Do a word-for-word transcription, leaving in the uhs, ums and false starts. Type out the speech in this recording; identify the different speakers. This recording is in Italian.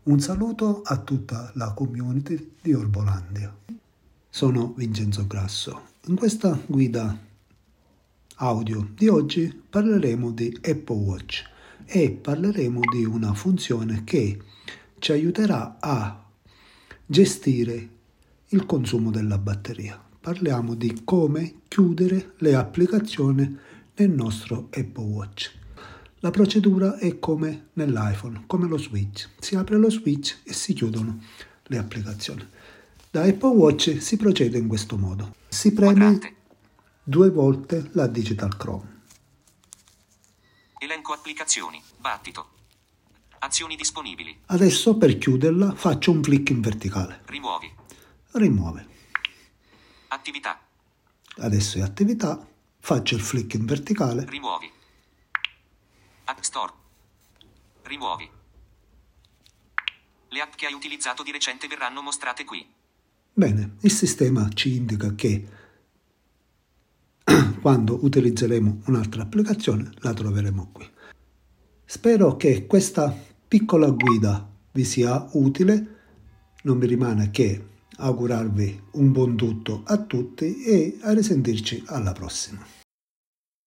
Speaker 1: Un saluto a tutta la community di Orbolandia. Sono Vincenzo Grasso. In questa guida audio di oggi parleremo di Apple Watch e parleremo di una funzione che ci aiuterà a gestire il consumo della batteria. Parliamo di come chiudere le applicazioni nel nostro Apple Watch. La procedura è come nell'iPhone, come lo switch. Si apre lo switch e si chiudono le applicazioni. Da Apple Watch si procede in questo modo. Si preme
Speaker 2: Quadrante.
Speaker 1: due volte la Digital Chrome.
Speaker 2: Elenco applicazioni. Battito. Azioni disponibili.
Speaker 1: Adesso per chiuderla faccio un clic in verticale.
Speaker 2: Rimuovi.
Speaker 1: Rimuove.
Speaker 2: Attività.
Speaker 1: Adesso è attività. Faccio il flick in verticale.
Speaker 2: Rimuovi. App Store. Rimuovi. Le app che hai utilizzato di recente verranno mostrate qui.
Speaker 1: Bene, il sistema ci indica che quando utilizzeremo un'altra applicazione la troveremo qui. Spero che questa piccola guida vi sia utile. Non mi rimane che augurarvi un buon tutto a tutti e a risentirci alla prossima.